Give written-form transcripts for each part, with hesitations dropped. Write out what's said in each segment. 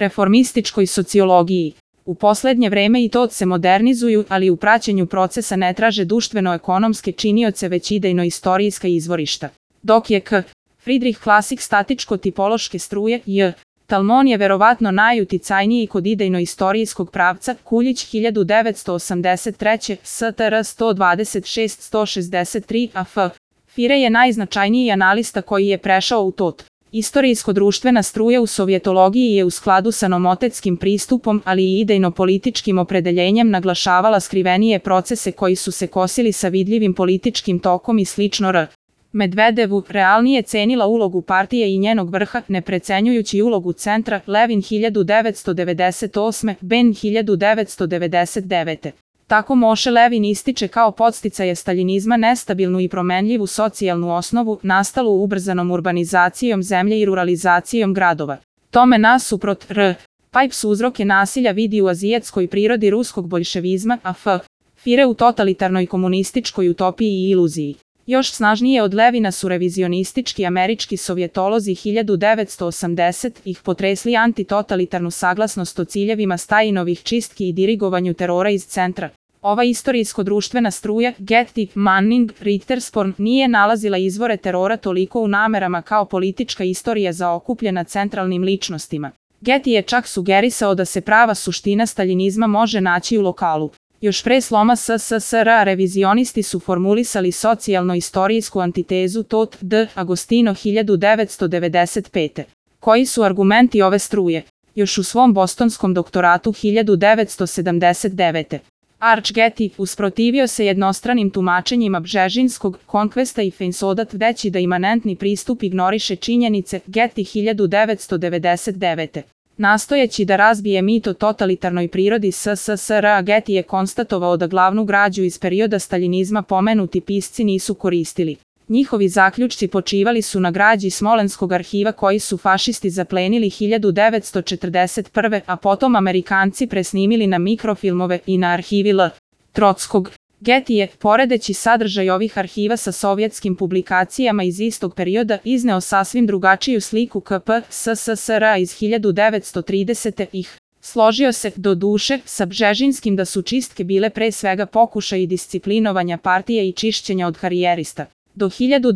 reformističkoj sociologiji. U poslednje vreme i to se modernizuju, ali u praćenju procesa ne traže društveno-ekonomske činioce već idejno-istorijska izvorišta. Dok je K. Friedrich klasik statičko-tipološke struje, J. Talmon je verovatno najuticajniji kod idejno-istorijskog pravca, Kuljić 1983, STR 126-163, a F. Fire je najznačajniji analista koji je prešao u tot. Istorijsko-društvena struja u sovjetologiji je u skladu sa nomotetskim pristupom, ali i idejno-političkim opredeljenjem naglašavala skrivenije procese koji su se kosili sa vidljivim političkim tokom i slično R. Medvedevu realnije cenila ulogu partije i njenog vrha, ne precenjujući ulogu centra, Levin 1998, Ben 1999. Tako Moše Levin ističe kao podsticaje staljinizma nestabilnu i promenljivu socijalnu osnovu, nastalu ubrzanom urbanizacijom zemlje i ruralizacijom gradova. Tome nasuprot R. Pipes uzroke nasilja vidi u azijatskoj prirodi ruskog boljševizma, a F. Fire u totalitarnoj komunističkoj utopiji i iluziji. Još snažnije od Levina su revizionistički američki sovjetolozi 1980 ih potresli antitotalitarnu saglasnost o ciljevima Stajinovih čistki i dirigovanju terora iz centra. Ova istorijsko-društvena struja, Getty, Manning, Richtersporn, nije nalazila izvore terora toliko u namerama kao politička istorija zaokupljena centralnim ličnostima. Getty je čak sugerisao da se prava suština staljinizma može naći u lokalu. Još pre sloma SSSR-a revizionisti su formulisali socijalno-istorijsku antitezu Tot D. Agostino 1995. Koji su argumenti ove struje? Još u svom bostonskom doktoratu 1979. Arch Getty usprotivio se jednostranim tumačenjima Bžežinskog konkvesta i Feinsodat tvrdeći da imanentni pristup ignoriše činjenice, Getty 1999. Nastojeći da razbije mit o totalitarnoj prirodi SSSR-a, Getty je konstatovao da glavnu građu iz perioda staljinizma pomenuti pisci nisu koristili. Njihovi zaključci počivali su na građi Smolenskog arhiva koji su fašisti zaplenili 1941. a potom Amerikanci presnimili na mikrofilmove i na arhivi L. Trotskog. Getty je, poredeći sadržaj ovih arhiva sa sovjetskim publikacijama iz istog perioda, izneo sasvim drugačiju sliku KP SSSR-a iz 1930-ih. Složio se, do duše, sa Bžežinskim da su čistke bile pre svega pokušaji disciplinovanja partije i čišćenja od karijerista. Do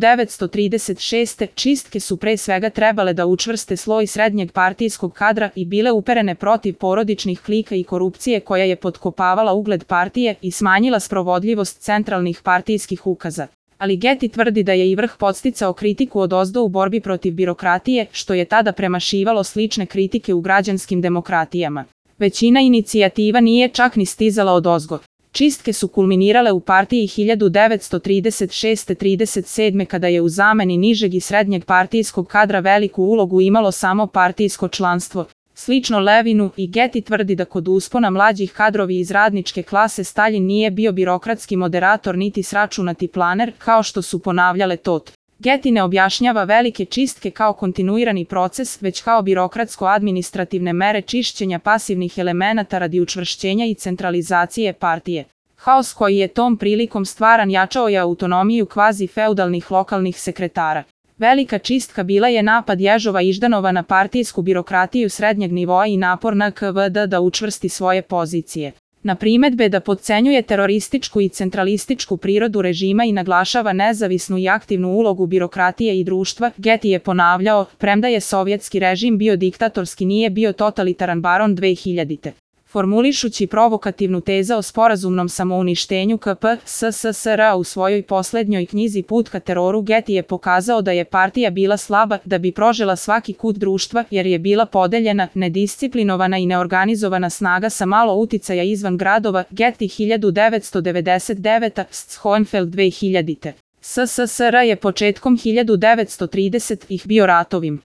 1936. čistke su pre svega trebale da učvrste sloj srednjeg partijskog kadra i bile uperene protiv porodičnih klika i korupcije koja je potkopavala ugled partije i smanjila sprovodljivost centralnih partijskih ukaza. Ali Getty tvrdi da je i vrh podsticao kritiku odozdo u borbi protiv birokratije, što je tada premašivalo slične kritike u građanskim demokratijama. Većina inicijativa nije čak ni stizala odozgo. Čistke su kulminirale u partiji 1936-37 kada je u zameni nižeg i srednjeg partijskog kadra veliku ulogu imalo samo partijsko članstvo. Slično Levinu, i Getty tvrdi da kod uspona mlađih kadrovi iz radničke klase Staljin nije bio birokratski moderator niti sračunati planer, kao što su ponavljale Tot. Getty ne objašnjava velike čistke kao kontinuirani proces, već kao birokratsko-administrativne mere čišćenja pasivnih elemenata radi učvršćenja i centralizacije partije. Haos koji je tom prilikom stvaran jačao je autonomiju kvazi-feudalnih lokalnih sekretara. Velika čistka bila je napad Ježova Iždanova na partijsku birokratiju srednjeg nivoa i napor NKVD da učvrsti svoje pozicije. Na primedbe da potcenjuje terorističku i centralističku prirodu režima i naglašava nezavisnu i aktivnu ulogu birokratije i društva, Getty je ponavljao, premda je sovjetski režim bio diktatorski, nije bio totalitaran baron 2000. Formulišući provokativnu teza o sporazumnom samouništenju KP SSSR-a u svojoj poslednjoj knjizi Put ka teroru, Getty je pokazao da je partija bila slaba da bi prožela svaki kut društva jer je bila podeljena, nedisciplinovana i neorganizovana snaga sa malo uticaja izvan gradova. Getty 1999, Schoenfeld 2000. SSSR je početkom 1930-ih bio ratovim.